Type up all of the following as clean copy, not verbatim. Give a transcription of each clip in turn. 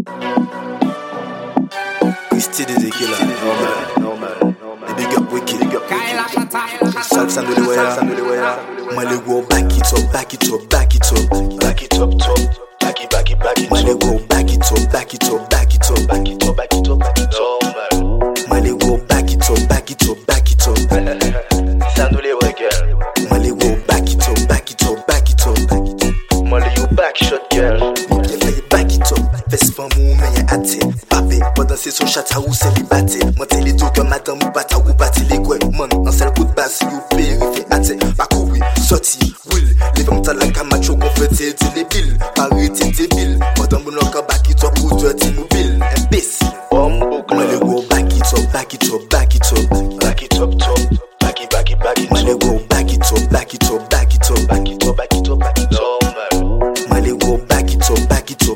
Christy des équilles, normal. Les big up wicked, Sal San de l'Ouéa. Moi les gros back it up. Moi les gros back it up. Moi les gros back it up. Moi les gros back it up. Ça nous les regarde. Moi les gros back it up. Moi les you back shot girl. Y'a failli back it up. Fes fan mou men y'a ate. Pape, pendant c'est son chata ou célibate. Monte les dos comme madame ou bata ou bati les gouets. Man, un seul coup de basse, you périphe ate. Bakoui, sorti, will. Les femmes t'as la camacho confeté, t'es les billes. Paris, t'es débile. Pendant mon encore back it up pour toi, t'es mobile. Imbécile. Moi les gros back it up. Back it up. Moi les gros back it up. Moi les gros back it up.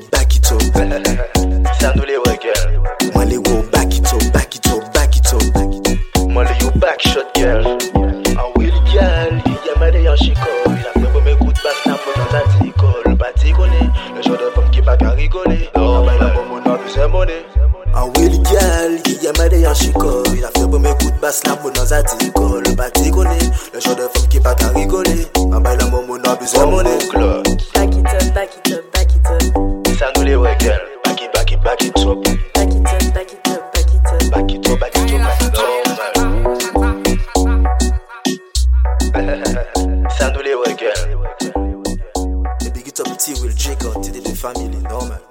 Ça nous les regarde. Moi les gros back it up. Moi les you back shot girl. Ah oui le girl, il y a mal en chicole. Il a fait pour mes coups de basse, n'a pas dans sa ticole. Pas ticonné, le genre de femme qui pas qu'à rigoler. Ah bah il a pas mon nom, c'est monnaie. Ah oui le girl, il y a mal en chicole. Il a fait pour mes coups de basse, n'a pas dans sa ticole. Pas ticonné, le genre de femme qui pas qu'à rigoler. Ah bah il a pas mon nom, c'est monnaie. Back it up. Ça nous les regarde. Back it up. Back it up. Ça nous les regarde. Et big it up, T. Will Jacob, t'es des familles, normal.